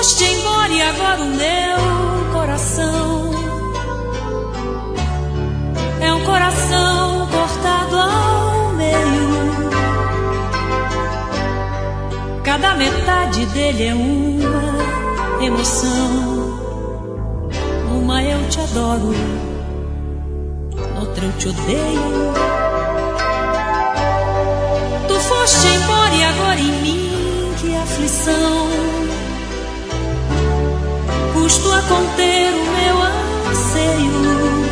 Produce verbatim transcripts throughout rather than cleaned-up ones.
foste embora e agora o meu coração é um coração cortado ao meio. Cada metade dele é uma emoção. Uma eu te adoro, outra eu te odeio. Tu foste embora e agora em mim que aflição. Custo a conter o meu anseio.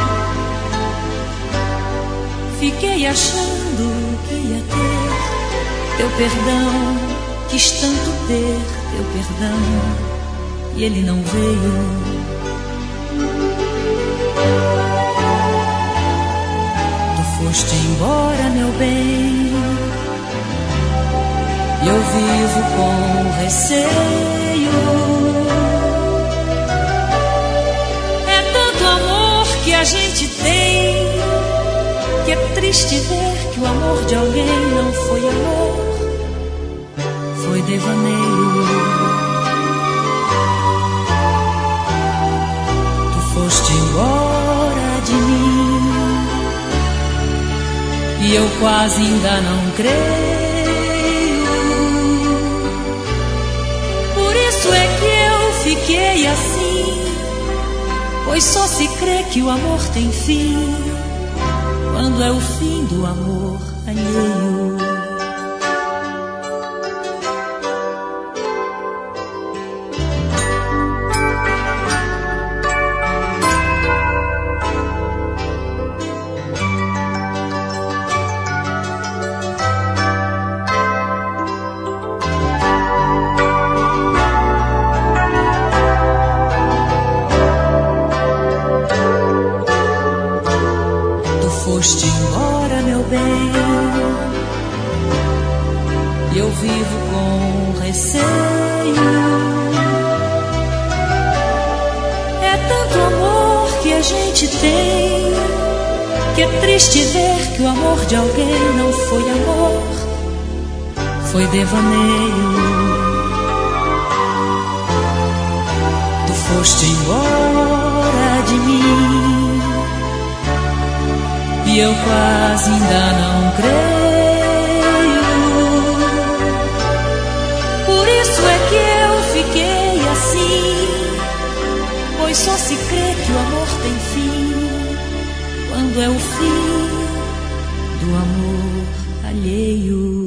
Fiquei achando que ia ter teu perdão. Quis tanto ter teu perdão e ele não veio. Tu foste embora, meu bem, e eu vivo com receio. É tanto amor que a gente tem, que é triste ver que o amor de alguém não foi amor, foi devaneio. Tu foste embora de mim e eu quase ainda não creio. Por isso é que eu fiquei assim, pois só se crê que o amor tem fim quando é o fim do amor alheio. Foste embora, meu bem, e eu vivo com receio. É tanto amor que a gente tem, que é triste ver que o amor de alguém não foi amor, foi devaneio. Tu foste embora de mim e eu quase ainda não creio. Por isso é que eu fiquei assim, pois só se crê que o amor tem fim quando é o fim do amor alheio.